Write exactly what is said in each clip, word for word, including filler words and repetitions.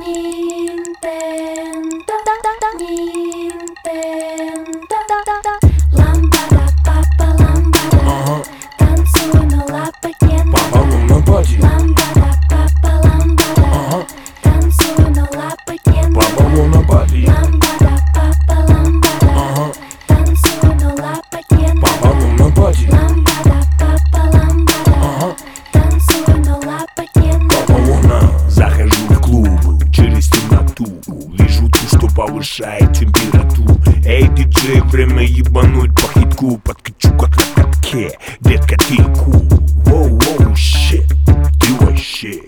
Nintendo, Nintendo, ламбада, папа, ламбада, танцуй на лапотенко. Папа лунна пати. Ламбада, папа, ламбада, танцуй на лапотенко. Папа лунна пати. Ламбада, папа, ламбада, танцуй на лапотенко. Папа лунна пати. Ламбада, папа, ламбада, танцуй на лапотенко. Папа луна. Захожу в клуб через темноту, вижу ту, что повышает температуру. Эй, диджей, время ебануть по хитку. Подкачу как на катке, детка, ты кул. Воу-воу, щит, ты вообще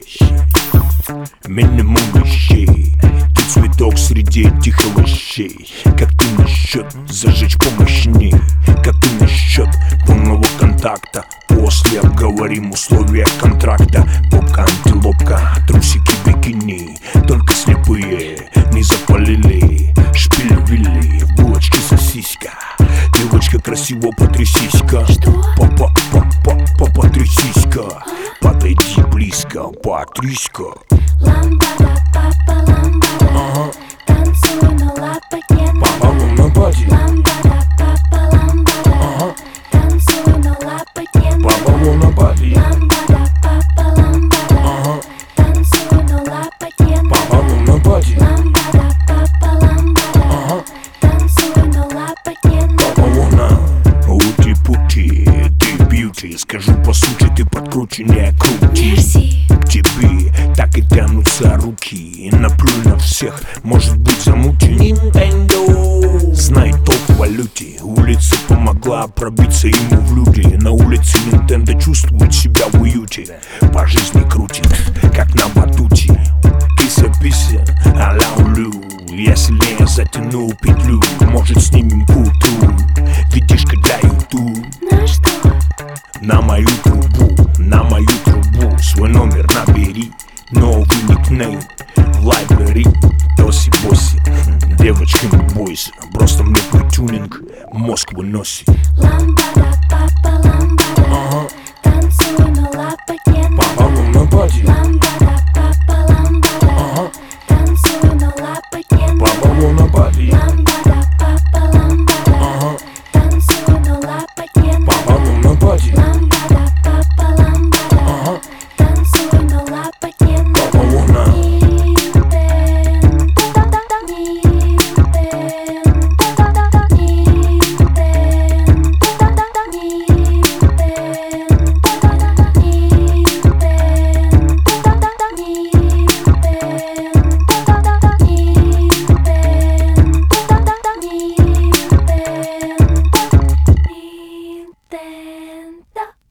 минимум вещей. Ты цветок среди этих овощей. Как ты насчет зажечь помощней? Как ты насчет полного контакта? После обговорим условия контракта. Попка, антилопка, трусики, бикини. Только слепые не запалили. Шпиль-вилли, в булочке сосиска. Девочка, красиво потрясись-ка. Папа, папа, папа, трясись-ка. Подойди близко, потрясь-ка. Ламбада, папа, ламбада, танцуй на лапотенко. Папа лунна пати. Ламбада, папа, ламбада, танцуй на лапотенко. Папа лунна пати. Ламбада, папа, ламбада, танцуй на лапотенко. Папа лунна пати. Ламбада, папа, ламбада, танцуй на лапотенко. Папа луна. Ути-пути, ты бьюти. Скажу по сути, ты подкрученнее крути. Мерси. К тебе так и тянутся руки. Наплюй на всех, может быть замути. Nintendo. Знай толк в валюте. Улица помогла пробиться ему в люди. На улице Nintendo чувствует себя в уюте. По жизни крутит, как на батуте. Кися-пися, а-ля улю. Я сильнее затянул петлю. Может, снимем куту. Видишка для ютуб. На что? На мою трубу, на мою трубу. Свой номер набери. Новый никнейм в лайбрери. Тоси-боси, девочка, не бойся. Просто мне твой тюнинг мозг выносит. Ламбада, папа,